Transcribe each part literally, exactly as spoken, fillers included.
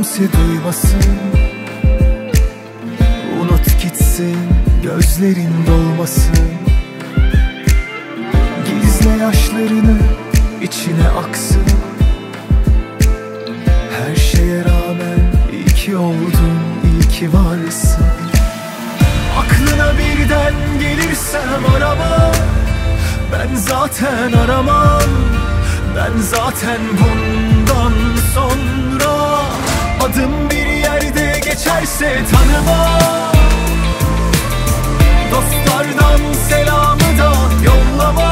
kimse duymasın. Unut gitsin, gözlerin dolmasın. Gizle yaşlarını, içine aksın. Her şeye rağmen iyi ki oldun, iyi ki varsın. Aklına birden gelirsem arama, ben zaten aramam. Ben zaten bundan sonra adım bir yerde geçerse tanıma. Dostlardan selamı da yollama.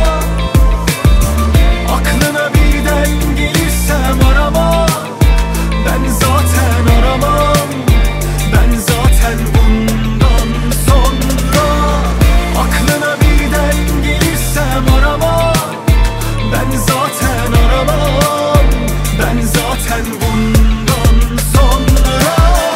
Aklına birden gelirsem arama, ben zaten aramam. Ben zaten bundan sonra aklına birden gelirsem arama, ben zaten aramam. Ben zaten bundan sonra.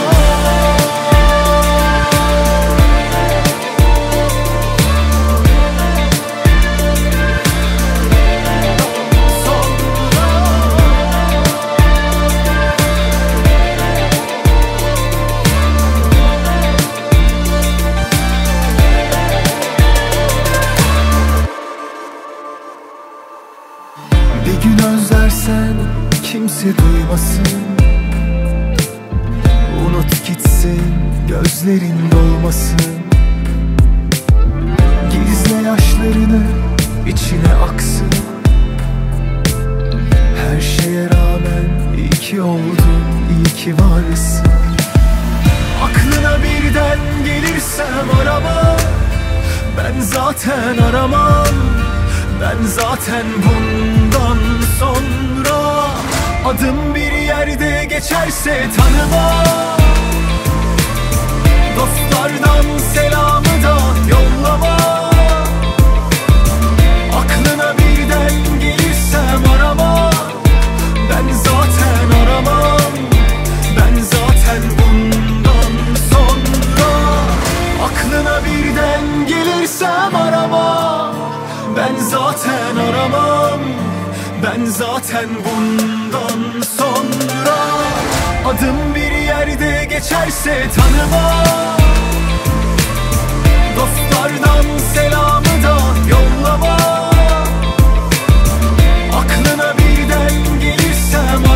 Bir gün özlersen kimse duymasın. Unut gitsin, gözlerin dolmasın. Gizle yaşlarını, içine aksın. Her şeye rağmen iyi ki oldun, iyi ki varsın. Aklına birden gelirsem arama, ben zaten aramam. Ben zaten bundan sonra adım bir yerde geçerse tanıma. Dostlardan selamı da yollama. Aklına birden gelirsem arama, ben zaten aramam. Ben zaten bundan sonra aklına birden gelirsem arama, ben zaten aramam. Ben zaten bundan sonra adım bir yerde geçerse tanıma. Dostlardan selamı da yollama. Aklına birden gelirsem